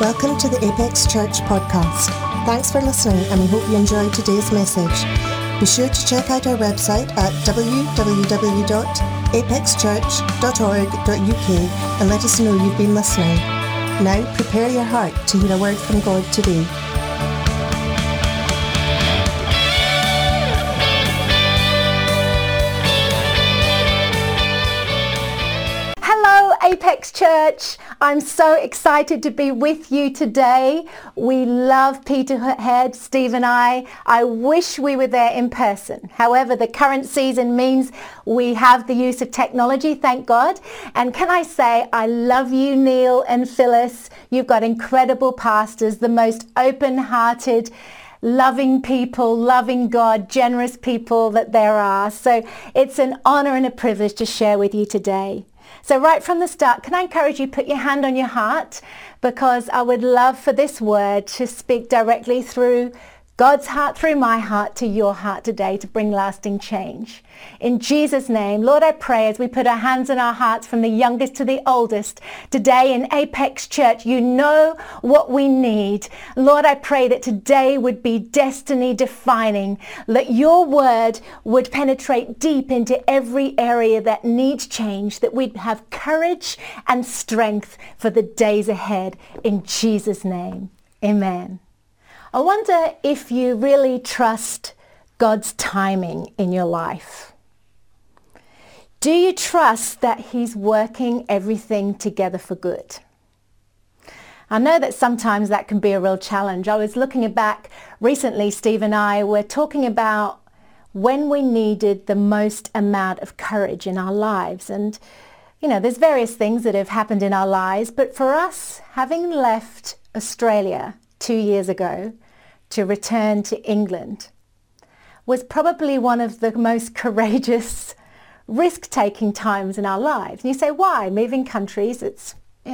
Welcome to the Apex Church podcast. Thanks for listening, and we hope you enjoyed today's message. Be sure to check out our website at www.apexchurch.org.uk and let us know you've been listening. Now prepare your heart to hear a word from God today. Apex Church, I'm so excited to be with you today. We love Peterhead, Steve and I. I wish we were there in person. However, the current season means we have the use of technology, thank God. And can I say, I love you, Neil and Phyllis. You've got incredible pastors, the most open-hearted, loving people, loving God, generous people that there are. So it's an honor and a privilege to share with you today. So right from the start, can I encourage you, put your hand on your heart, because I would love for this word to speak directly through God's heart, through my heart, to your heart today to bring lasting change. In Jesus' name, Lord, I pray as we put our hands on our hearts from the youngest to the oldest today in Apex Church, you know what we need. Lord, I pray that today would be destiny defining, that your word would penetrate deep into every area that needs change, that we'd have courage and strength for the days ahead. In Jesus' name, amen. I wonder if you really trust God's timing in your life. Do you trust that he's working everything together for good? I know that sometimes that can be a real challenge. I was looking back recently, Steve and I were talking about when we needed the most amount of courage in our lives. And, you know, there's various things that have happened in our lives, but for us, having left Australia 2 years ago, to return to England was probably one of the most courageous, risk-taking times in our lives. And you say, why? Moving countries, it's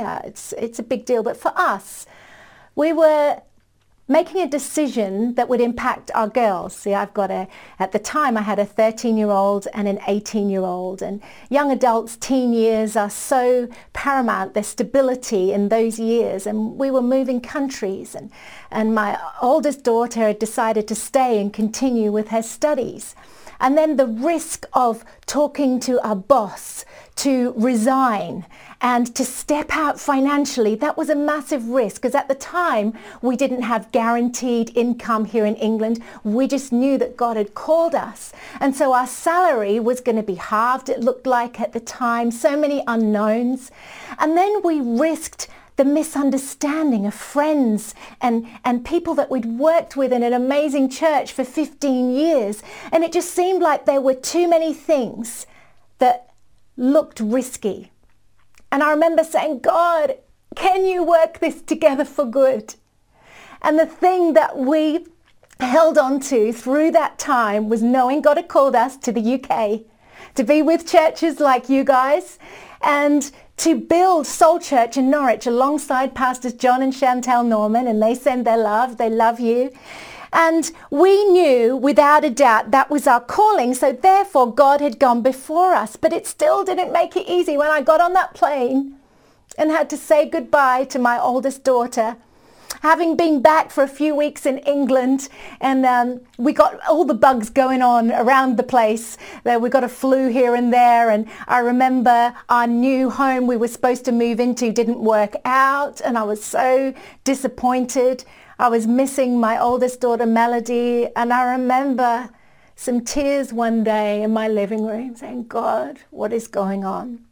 a big deal. But for us, we were making a decision that would impact our girls. See, at the time I had a 13-year-old and an 18-year-old, and young adults' teen years are so paramount, their stability in those years, and we were moving countries, and my oldest daughter had decided to stay and continue with her studies. And then the risk of talking to our boss to resign and to step out financially, that was a massive risk, because at the time we didn't have guaranteed income here in England. We just knew that God had called us. And so our salary was going to be halved, it looked like at the time, so many unknowns. And then we risked the misunderstanding of friends and people that we'd worked with in an amazing church for 15 years. And it just seemed like there were too many things that looked risky. And I remember saying, God, can you work this together for good? And the thing that we held on to through that time was knowing God had called us to the UK, to be with churches like you guys, and to build Soul Church in Norwich alongside Pastors John and Chantel Norman, and they send their love, they love you. And we knew without a doubt that was our calling, so therefore God had gone before us. But it still didn't make it easy when I got on that plane and had to say goodbye to my oldest daughter, having been back for a few weeks in England, and we got all the bugs going on around the place. We got a flu here and there, and I remember our new home we were supposed to move into didn't work out, and I was so disappointed. I was missing my oldest daughter, Melody, and I remember some tears one day in my living room saying, God, what is going on?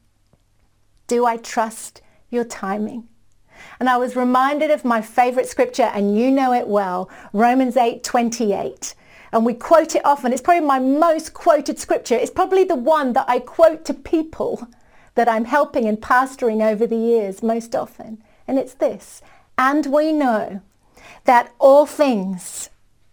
Do I trust your timing? And I was reminded of my favorite scripture, and you know it well, Romans 8:28. And we quote it often. It's probably my most quoted scripture. It's probably the one that I quote to people that I'm helping and pastoring over the years most often. And it's this: and we know that all things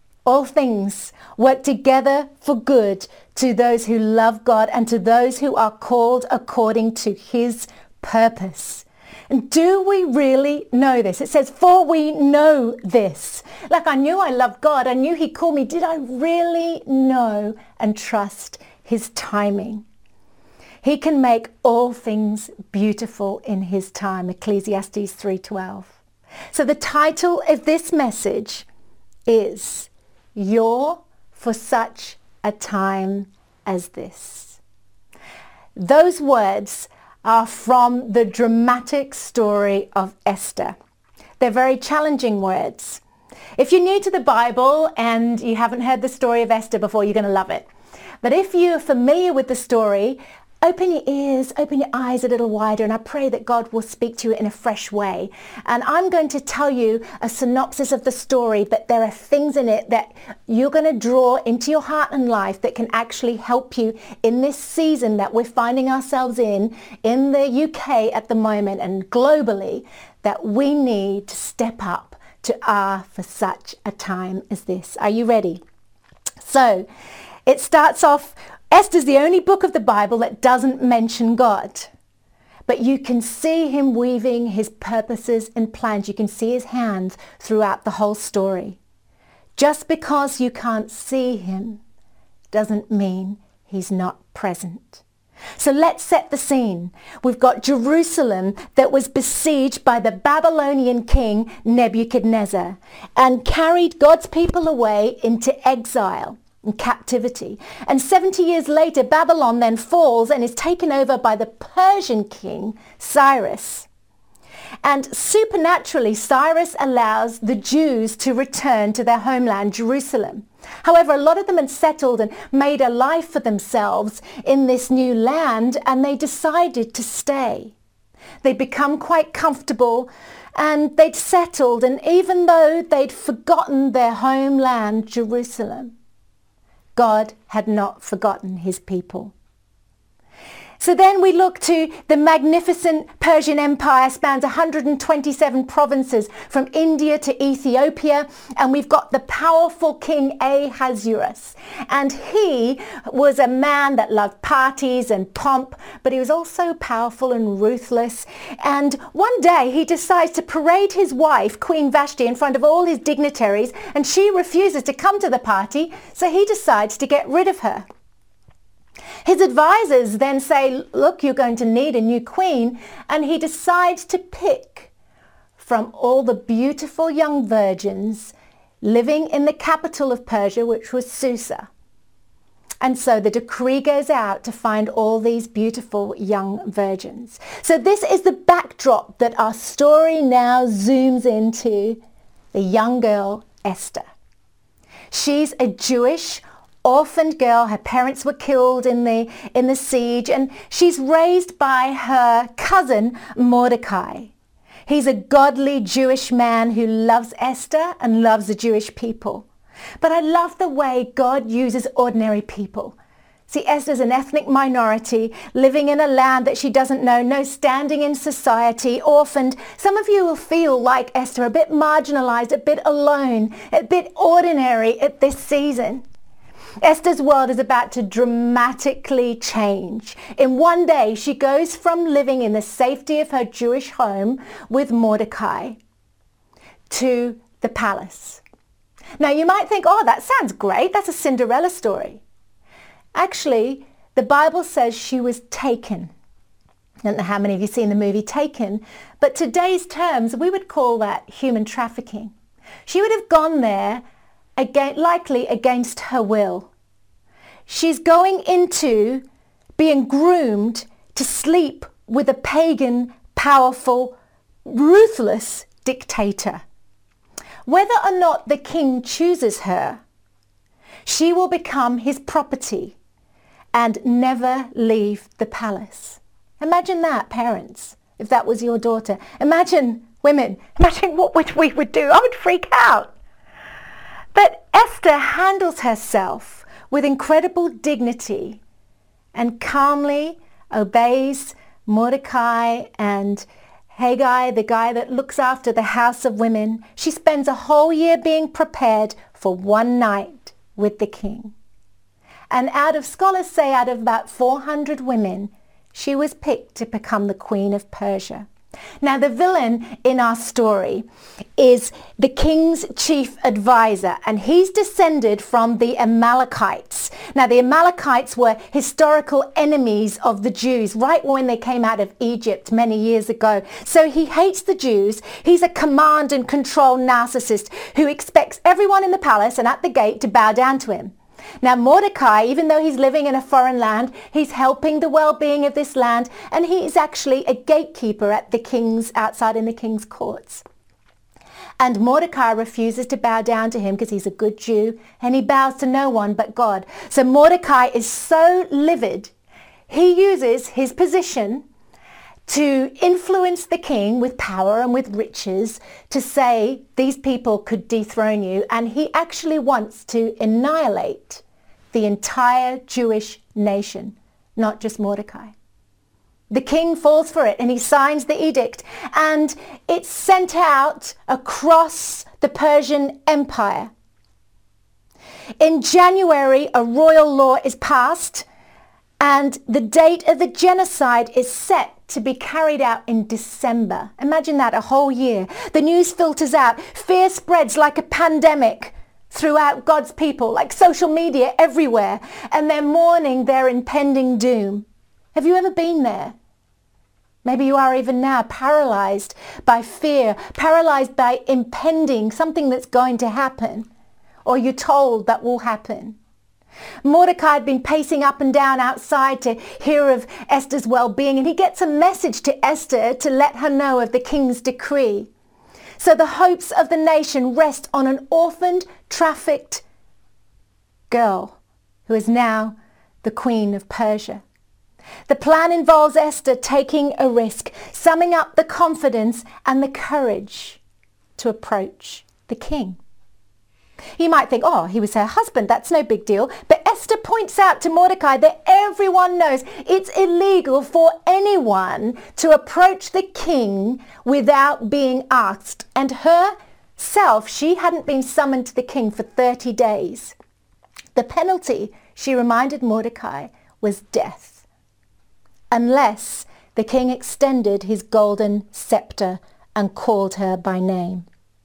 work together for good to those who love God and to those who are called according to his purpose. And do we really know this? It says, for we know this. Like, I knew I loved God. I knew he called me. Did I really know and trust his timing? He can make all things beautiful in his time. Ecclesiastes 3:12. So the title of this message is You're for Such a Time as This. Those words are from the dramatic story of Esther. They're very challenging words. If you're new to the Bible and you haven't heard the story of Esther before, you're going to love it. But if you're familiar with the story, open your ears, open your eyes a little wider, and I pray that God will speak to you in a fresh way. And I'm going to tell you a synopsis of the story, but there are things in it that you're going to draw into your heart and life that can actually help you in this season that we're finding ourselves in the UK at the moment and globally, that we need to step up to for such a time as this. Are you ready? So it starts off, Esther's the only book of the Bible that doesn't mention God. But you can see him weaving his purposes and plans. You can see his hands throughout the whole story. Just because you can't see him doesn't mean he's not present. So let's set the scene. We've got Jerusalem that was besieged by the Babylonian king Nebuchadnezzar and carried God's people away into exile and captivity. And 70 years later, Babylon then falls and is taken over by the Persian king Cyrus. And supernaturally, Cyrus allows the Jews to return to their homeland, Jerusalem. However, a lot of them had settled and made a life for themselves in this new land, and they decided to stay. They'd become quite comfortable and they'd settled, and even though they'd forgotten their homeland, Jerusalem, God had not forgotten his people. So then we look to the magnificent Persian Empire, spans 127 provinces from India to Ethiopia, and we've got the powerful King Ahasuerus. And he was a man that loved parties and pomp, but he was also powerful and ruthless. And one day he decides to parade his wife, Queen Vashti, in front of all his dignitaries, and she refuses to come to the party, so he decides to get rid of her. His advisors then say, look, you're going to need a new queen, and he decides to pick from all the beautiful young virgins living in the capital of Persia, which was Susa. And so the decree goes out to find all these beautiful young virgins. So this is the backdrop that our story now zooms into, the young girl Esther. She's a Jewish orphaned girl. Her parents were killed in the siege, and she's raised by her cousin Mordecai. He's a godly Jewish man who loves Esther and loves the Jewish people. But I love the way God uses ordinary people. See, Esther's an ethnic minority living in a land that she doesn't know, no standing in society, orphaned. Some of you will feel like Esther, a bit marginalized, a bit alone, a bit ordinary at this season. Esther's world is about to dramatically change. In one day, she goes from living in the safety of her Jewish home with Mordecai to the palace. Now, you might think, oh, that sounds great. That's a Cinderella story. Actually, the Bible says she was taken. I don't know how many of you have seen the movie Taken, but today's terms, we would call that human trafficking. She would have gone there likely against her will. She's going into being groomed to sleep with a pagan, powerful, ruthless dictator. Whether or not the king chooses her, she will become his property and never leave the palace. Imagine that, parents, if that was your daughter. Imagine, women, imagine what we would do. I would freak out. But Esther handles herself with incredible dignity and calmly obeys Mordecai and Haggai, the guy that looks after the house of women. She spends a whole year being prepared for one night with the king. And scholars say out of about 400 women, she was picked to become the Queen of Persia. Now, the villain in our story is the king's chief advisor, and he's descended from the Amalekites. Now, the Amalekites were historical enemies of the Jews right when they came out of Egypt many years ago. So he hates the Jews. He's a command and control narcissist who expects everyone in the palace and at the gate to bow down to him. Now, Mordecai, even though he's living in a foreign land, he's helping the well-being of this land, and he is actually a gatekeeper at the king's, outside in the king's courts. And Mordecai refuses to bow down to him because he's a good Jew, and he bows to no one but God. So Mordecai is so livid, he uses his position to influence the king with power and with riches to say these people could dethrone you, and he actually wants to annihilate the entire Jewish nation, not just Mordecai. The king falls for it and he signs the edict, and it's sent out across the Persian Empire. In January, a royal law is passed, and the date of the genocide is set to be carried out in December. Imagine that, a whole year. The news filters out. Fear spreads like a pandemic throughout God's people, like social media everywhere, and they're mourning their impending doom. Have you ever been there? Maybe you are even now, paralyzed by fear, paralyzed by impending something that's going to happen, or you're told that will happen. Mordecai had been pacing up and down outside to hear of Esther's well-being, and he gets a message to Esther to let her know of the king's decree. So the hopes of the nation rest on an orphaned, trafficked girl who is now the Queen of Persia. The plan involves Esther taking a risk, summing up the confidence and the courage to approach the king. You might think, oh, he was her husband, that's no big deal. But Esther points out to Mordecai that everyone knows it's illegal for anyone to approach the king without being asked. And herself, she hadn't been summoned to the king for 30 days. The penalty, she reminded Mordecai, was death, unless the king extended his golden scepter and called her by name.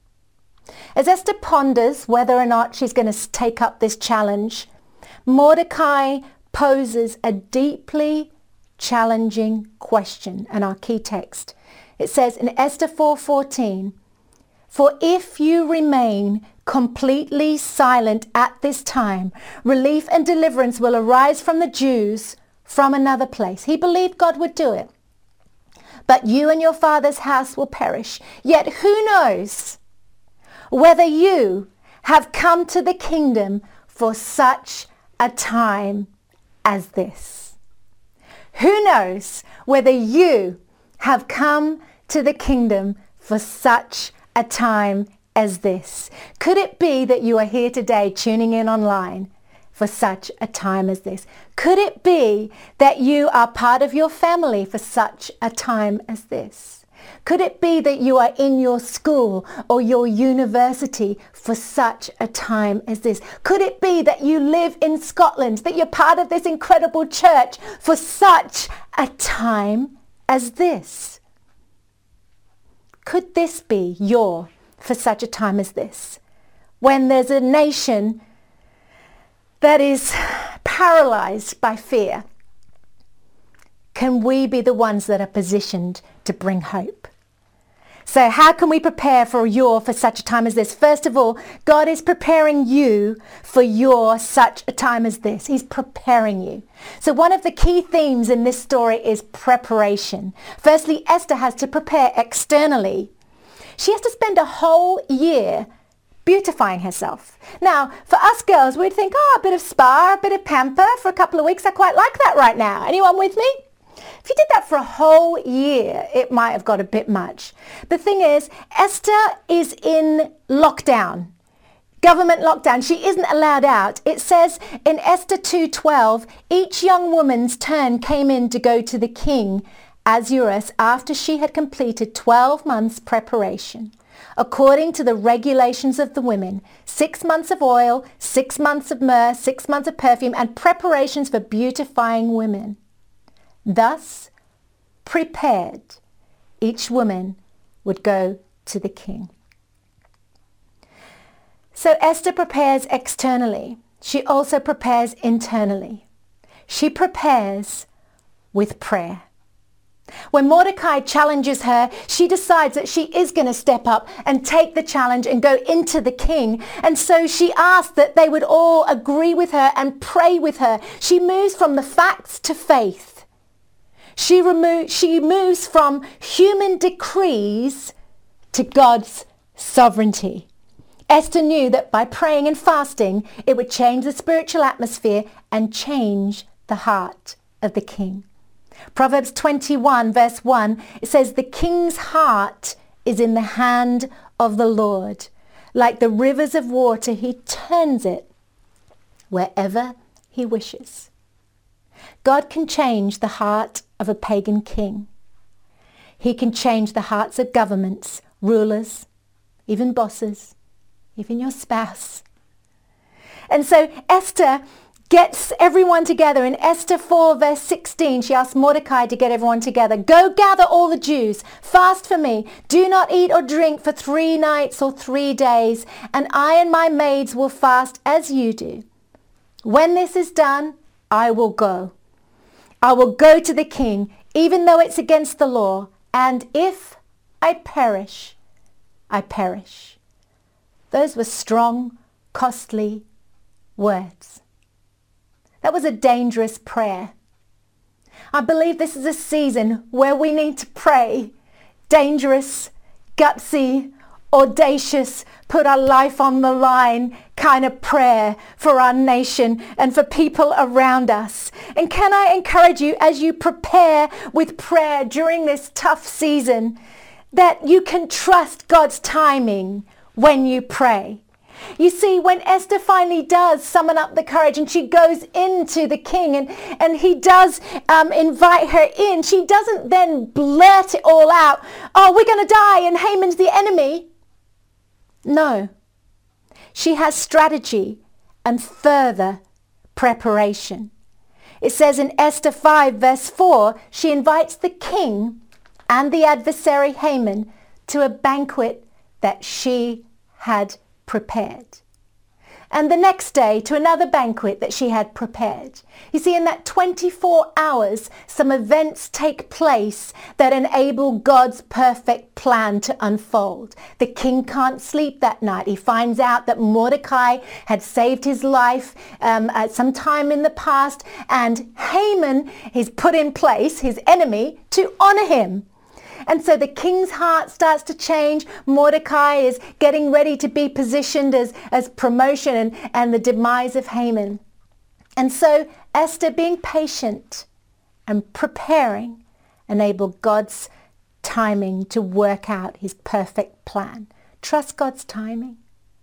As Esther ponders whether or not she's going to take up this challenge, Mordecai poses a deeply challenging question, and our key text. It says in Esther 4:14, "For if you remain completely silent at this time, relief and deliverance will arise from the Jews from another place." He believed God would do it. "But you and your father's house will perish. Yet who knows whether you have come to the kingdom for such a time as this." Who knows whether you have come to the kingdom for such a time as this? Could it be that you are here today tuning in online for such a time as this? Could it be that you are part of your family for such a time as this? Could it be that you are in your school or your university for such a time as this? Could it be that you live in Scotland, that you're part of this incredible church for such a time as this? Could this be your for such a time as this? When there's a nation that is paralyzed by fear, can we be the ones that are positioned to bring hope? So how can we prepare for such a time as this? First of all, God is preparing you for your such a time as this. He's preparing you. So one of the key themes in this story is preparation. Firstly, Esther has to prepare externally. She has to spend a whole year beautifying herself. Now, for us girls, we'd think, a bit of spa, a bit of pamper for a couple of weeks. I quite like that right now. Anyone with me? If you did that for a whole year, it might have got a bit much. The thing is, Esther is in lockdown, government lockdown. She isn't allowed out. It says in Esther 2:12, each young woman's turn came in to go to the king, Ahasuerus, after she had completed 12 months preparation. According to the regulations of the women, 6 months of oil, 6 months of myrrh, 6 months of perfume, and preparations for beautifying women. Thus prepared, each woman would go to the king. So Esther prepares externally. She also prepares internally. She prepares with prayer. When Mordecai challenges her, she decides that she is going to step up and take the challenge and go into the king. And so she asks that they would all agree with her and pray with her. She moves from the facts to faith. She moves from human decrees to God's sovereignty. Esther knew that by praying and fasting, it would change the spiritual atmosphere and change the heart of the king. Proverbs 21 verse 1, it says, "The king's heart is in the hand of the Lord. Like the rivers of water, he turns it wherever he wishes." God can change the heart of a pagan king. He can change the hearts of governments, rulers, even bosses, even your spouse. And so Esther gets everyone together. In Esther 4 verse 16, she asks Mordecai to get everyone together. "Go gather all the Jews. Fast for me. Do not eat or drink for 3 nights or 3 days. And I and my maids will fast as you do. When this is done, I will go. I will go to the king, even though it's against the law. And if I perish, I perish." Those were strong, costly words. That was a dangerous prayer. I believe this is a season where we need to pray dangerous, gutsy, audacious, put our life on the line kind of prayer for our nation and for people around us. And can I encourage you, as you prepare with prayer during this tough season, that you can trust God's timing when you pray. You see, when Esther finally does summon up the courage and she goes into the king and he does invite her in, she doesn't then blurt it all out, "Oh, we're going to die and Haman's the enemy." No. She has strategy and further preparation. It says in Esther 5 verse 4, she invites the king and the adversary Haman to a banquet that she had prepared. And the next day to another banquet that she had prepared. You see, in that 24 hours, some events take place that enable God's perfect plan to unfold. The king can't sleep that night. He finds out that Mordecai had saved his life at some time in the past, and Haman is put in place, his enemy, to honor him. And so the king's heart starts to change. Mordecai is getting ready to be positioned as promotion and the demise of Haman. And so Esther, being patient and preparing, enabled God's timing to work out his perfect plan. Trust God's timing.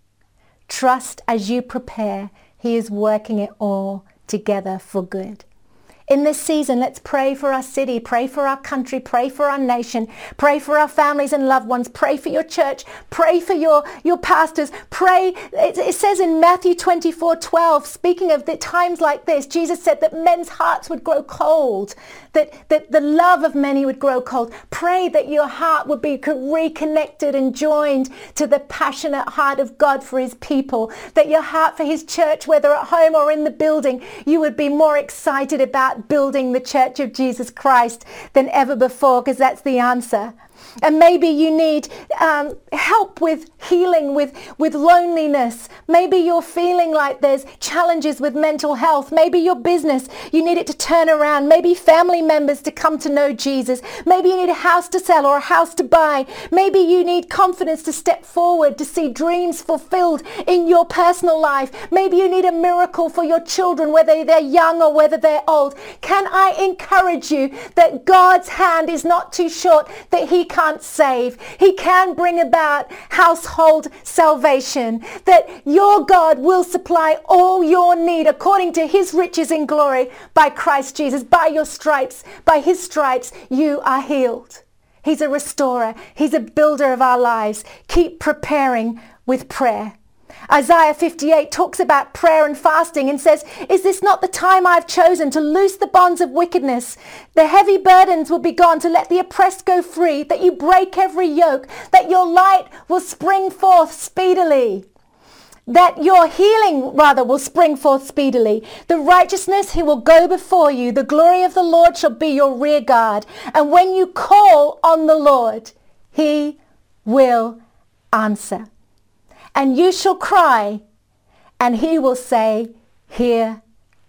Trust as you prepare, he is working it all together for good. In this season, let's pray for our city, pray for our country, pray for our nation, pray for our families and loved ones, pray for your church, pray for your pastors, pray. It says in Matthew 24:12, speaking of the times like this, Jesus said that men's hearts would grow cold, that the love of many would grow cold. Pray that your heart would be reconnected and joined to the passionate heart of God for his people, that your heart for his church, whether at home or in the building, you would be more excited about building the church of Jesus Christ than ever before, because that's the answer. And maybe you need help with healing, with loneliness. Maybe you're feeling like there's challenges with mental health. Maybe your business, you need it to turn around. Maybe family members to come to know Jesus. Maybe you need a house to sell or a house to buy. Maybe you need confidence to step forward, to see dreams fulfilled in your personal life. Maybe you need a miracle for your children, whether they're young or whether they're old. Can I encourage you that God's hand is not too short, that he can't save. He can bring about household salvation, that your God will supply all your need according to his riches in glory by Christ Jesus. By your stripes, by his stripes, you are healed. He's a restorer. He's a builder of our lives. Keep preparing with prayer. Isaiah 58 talks about prayer and fasting and says, is this not the time I've chosen to loose the bonds of wickedness? The heavy burdens will be gone, to let the oppressed go free, that you break every yoke, that your light will spring forth speedily. That your healing, rather, will spring forth speedily. The righteousness, he will go before you. The glory of the Lord shall be your rear guard. And when you call on the Lord, he will answer. And you shall cry, and he will say, here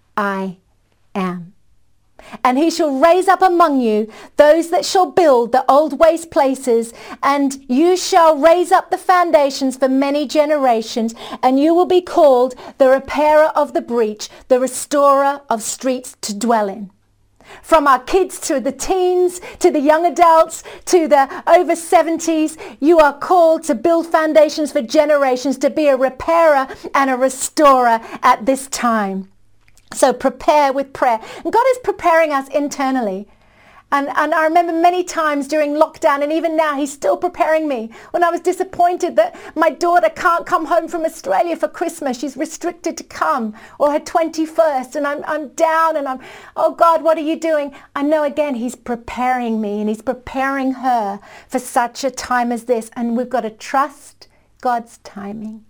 I am. And he shall raise up among you those that shall build the old waste places, and you shall raise up the foundations for many generations, and you will be called the repairer of the breach, the restorer of streets to dwell in. From our kids to the teens, to the young adults, to the over 70s, you are called to build foundations for generations, to be a repairer and a restorer at this time. So prepare with prayer. And God is preparing us internally. And I remember many times during lockdown, and even now, he's still preparing me. When I was disappointed that my daughter can't come home from Australia for Christmas, she's restricted to come, or her 21st, and I'm down, and oh God, what are you doing? I know again, he's preparing me, and he's preparing her for such a time as this, and we've got to trust God's timing.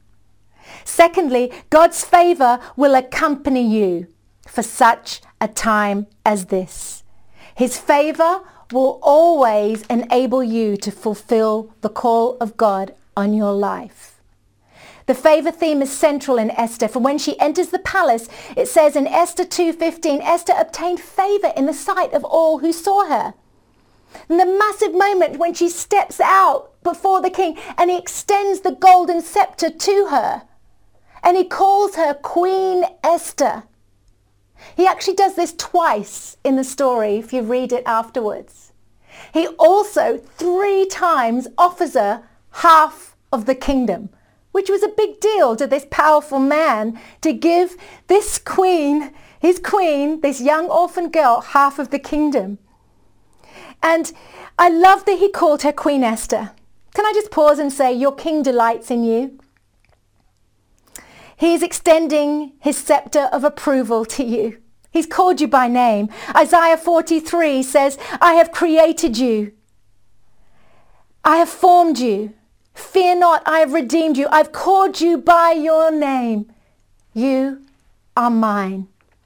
Secondly, God's favor will accompany you for such a time as this. His favor will always enable you to fulfill the call of God on your life. The favor theme is central in Esther. For when she enters the palace, it says in Esther 2:15, Esther obtained favor in the sight of all who saw her. And the massive moment when she steps out before the king and he extends the golden scepter to her and he calls her Queen Esther. He actually does this twice in the story if you read it afterwards. He also 3 times offers her half of the kingdom, which was a big deal to this powerful man, to give this queen, his queen, this young orphan girl, half of the kingdom. And I love that he called her Queen Esther. Can I just pause and say, your king delights in you? He's extending his scepter of approval to you. He's called you by name. Isaiah 43 says, I have created you. I have formed you. Fear not, I have redeemed you. I've called you by your name. You are mine.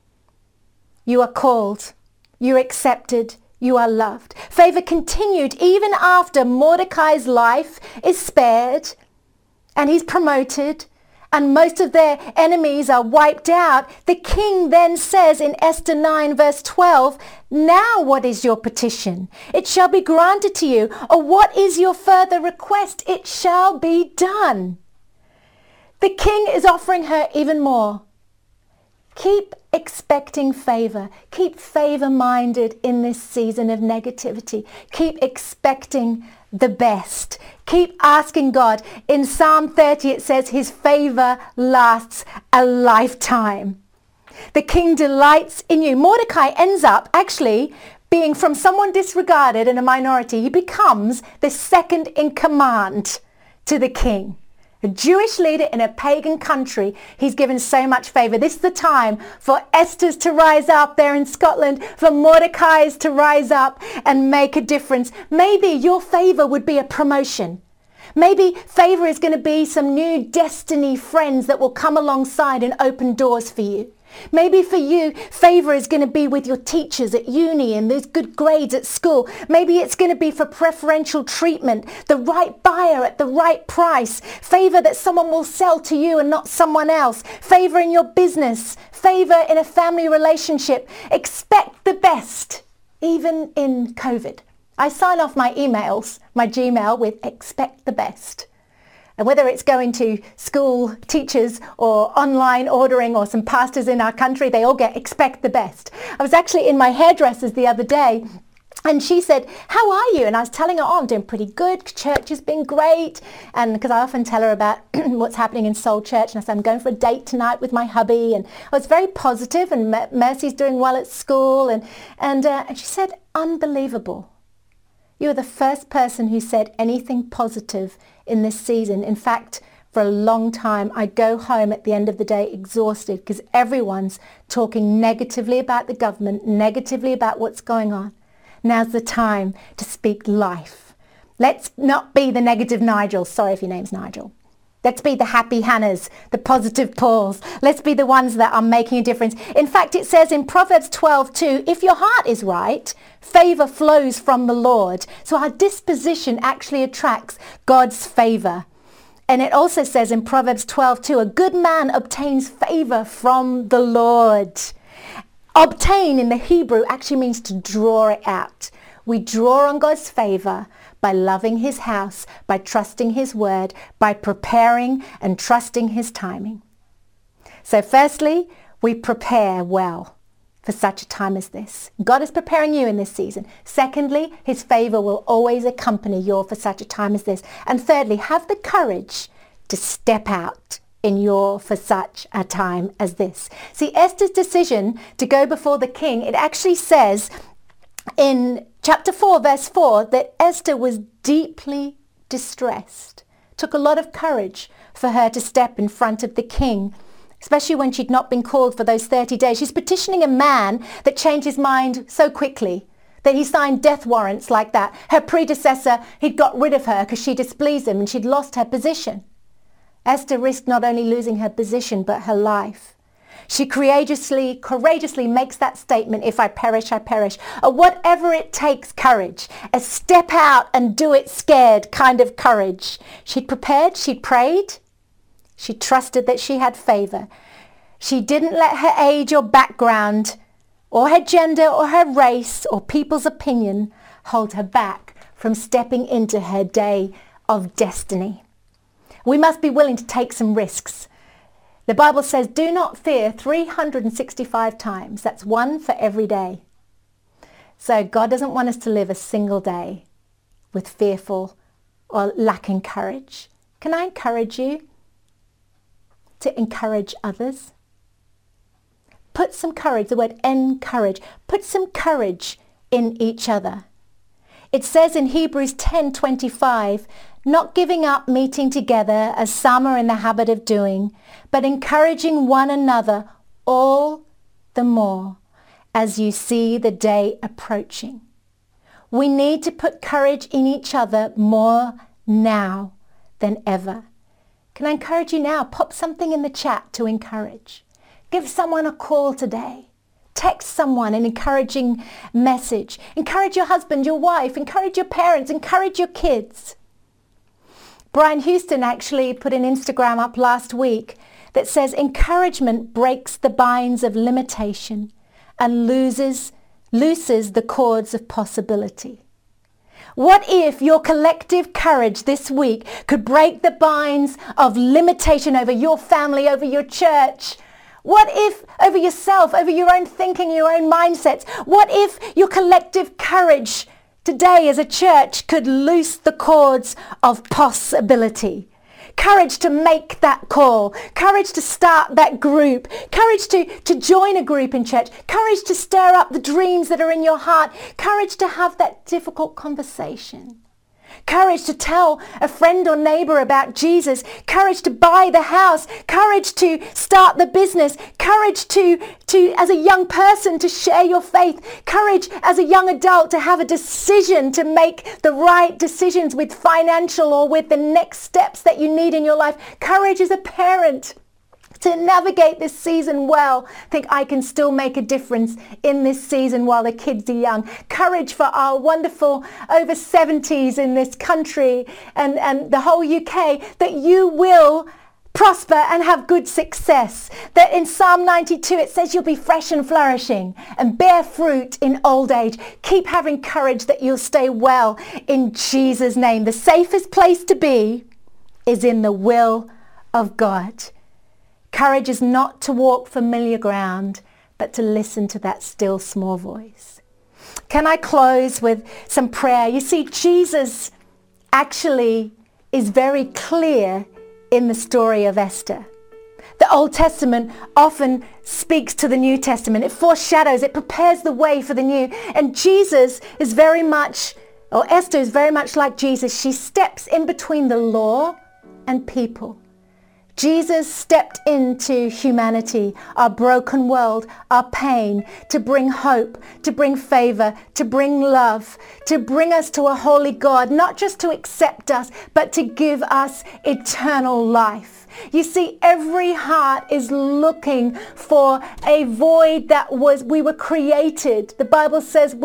You are called. You're accepted. You are loved. Favor continued even after Mordecai's life is spared and he's promoted, and most of their enemies are wiped out. The king then says in Esther 9 verse 12, now what is your petition? It shall be granted to you. Or what is your further request? It shall be done. The king is offering her even more. Keep expecting favor. Keep favor-minded in this season of negativity. Keep expecting the best. Keep asking God. In Psalm 30 it says his favor lasts a lifetime. The king delights in you. Mordecai ends up actually being from someone disregarded and a minority. He becomes the second in command to the king. A Jewish leader in a pagan country, he's given so much favor. This is the time for Esther's to rise up there in Scotland, for Mordecai's to rise up and make a difference. Maybe your favor would be a promotion. Maybe favor is going to be some new destiny friends that will come alongside and open doors for you. Maybe for you, favor is going to be with your teachers at uni and those good grades at school. Maybe it's going to be for preferential treatment, the right buyer at the right price, favor that someone will sell to you and not someone else, favor in your business, favor in a family relationship. Expect the best, even in COVID. I sign off my emails, my Gmail, with expect the best. And whether it's going to school teachers or online ordering or some pastors in our country, they all get expect the best. I was actually in my hairdresser's the other day and she said, how are you? And I was telling her, oh, I'm doing pretty good. Church has been great. And because I often tell her about what's happening in Soul Church. And I said, I'm going for a date tonight with my hubby. And I was very positive, and Mercy's doing well at school. And she said, unbelievable. You are the first person who said anything positive in this season. In fact, for a long time. I go home at the end of the day exhausted because everyone's talking negatively about the government, negatively about what's going on. Now's the time to speak life. Let's not be the negative Nigel. Sorry if your name's Nigel. Let's be the happy Hannahs, the positive Pauls. Let's be the ones that are making a difference. In fact, it says in Proverbs 12:2, if your heart is right, favor flows from the Lord. So our disposition actually attracts God's favor. And it also says in Proverbs 12:2, a good man obtains favor from the Lord. Obtain in the Hebrew actually means to draw it out. We draw on God's favor by loving his house, by trusting his word, by preparing and trusting his timing. So firstly, we prepare well for such a time as this. God is preparing you in this season. Secondly, his favor will always accompany you for such a time as this. And thirdly, have the courage to step out in your for such a time as this. See, Esther's decision to go before the king, it actually says in chapter 4, verse 4, that Esther was deeply distressed. It took a lot of courage for her to step in front of the king, especially when she'd not been called for those 30 days. She's petitioning a man that changed his mind so quickly that he signed death warrants like that. Her predecessor, he'd got rid of her because she displeased him and she'd lost her position. Esther risked not only losing her position, but her life. She courageously makes that statement, if I perish, I perish. Or whatever it takes, courage. A step out and do it scared kind of courage. She'd prepared, she'd prayed. She trusted that she had favor. She didn't let her age or background or her gender or her race or people's opinion hold her back from stepping into her day of destiny. We must be willing to take some risks. The Bible says, do not fear 365 times. That's one for every day. So God doesn't want us to live a single day with fearful or lacking courage. Can I encourage you to encourage others? Put some courage, the word encourage, put some courage in each other. It says in Hebrews 10:25, not giving up meeting together as some are in the habit of doing, but encouraging one another all the more as you see the day approaching. We need to put courage in each other more now than ever. Can I encourage you now? Pop something in the chat to encourage. Give someone a call today. Text someone an encouraging message. Encourage your husband, your wife, encourage your parents, encourage your kids. Brian Houston actually put an Instagram up last week that says encouragement breaks the binds of limitation and looses the cords of possibility. What if your collective courage this week could break the binds of limitation over your family, over your church? What if over yourself, over your own thinking, your own mindsets? What if your collective courage today as a church could loose the cords of possibility? Courage to make that call, courage to start that group, courage to join a group in church, courage to stir up the dreams that are in your heart, courage to have that difficult conversation, courage to tell a friend or neighbor about Jesus, courage to buy the house, courage to start the business, courage to as a young person to share your faith, courage as a young adult to have a decision to make the right decisions with financial or with the next steps that you need in your life, courage as a parent to navigate this season well. Think I can still make a difference in this season while the kids are young. Courage for our wonderful over 70s in this country and the whole UK, that you will prosper and have good success. That in Psalm 92 it says you'll be fresh and flourishing and bear fruit in old age. Keep having courage that you'll stay well in Jesus' name. The safest place to be is in the will of God. Courage is not to walk familiar ground, but to listen to that still small voice. Can I close with some prayer? You see, Jesus actually is very clear in the story of Esther. The Old Testament often speaks to the New Testament. It foreshadows, it prepares the way for the new. And Jesus is very much, or Esther is very much like Jesus. She steps in between the law and people. Jesus stepped into humanity, our broken world, our pain, to bring hope, to bring favor, to bring love, to bring us to a holy God, not just to accept us, but to give us eternal life. You see, every heart is looking for a void we were created. The Bible says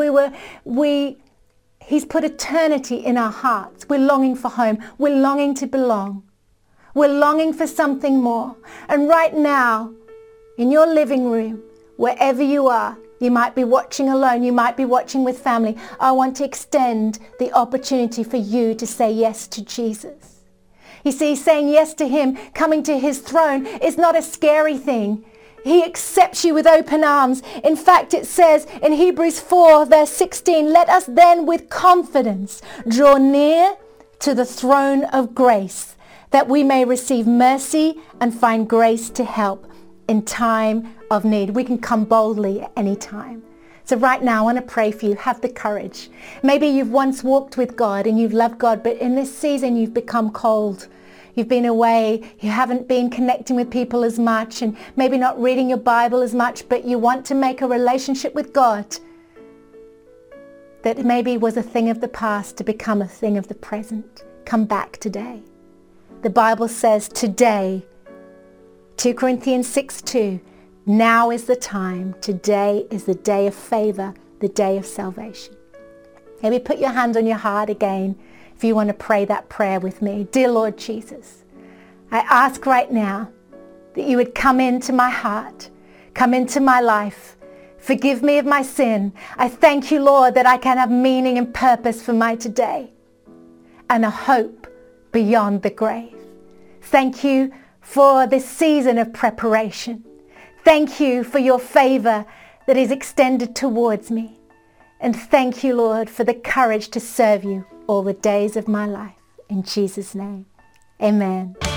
He's put eternity in our hearts. We're longing for home. We're longing to belong. We're longing for something more. And right now, in your living room, wherever you are, you might be watching alone, you might be watching with family. I want to extend the opportunity for you to say yes to Jesus. You see, saying yes to him, coming to his throne is not a scary thing. He accepts you with open arms. In fact, it says in Hebrews 4, verse 16, let us then with confidence draw near to the throne of grace, that we may receive mercy and find grace to help in time of need. We can come boldly at any time. So right now, I want to pray for you. Have the courage. Maybe you've once walked with God and you've loved God, but in this season you've become cold. You've been away, you haven't been connecting with people as much, and maybe not reading your Bible as much, but you want to make a relationship with God that maybe was a thing of the past to become a thing of the present. Come back today. The Bible says today, 2 Corinthians 6:2, now is the time. Today is the day of favor, the day of salvation. Maybe put your hand on your heart again if you want to pray that prayer with me. Dear Lord Jesus, I ask right now that you would come into my heart, come into my life. Forgive me of my sin. I thank you, Lord, that I can have meaning and purpose for my today and a hope beyond the grave. Thank you for this season of preparation. Thank you for your favor that is extended towards me. And thank you, Lord, for the courage to serve you all the days of my life. In Jesus' name, amen.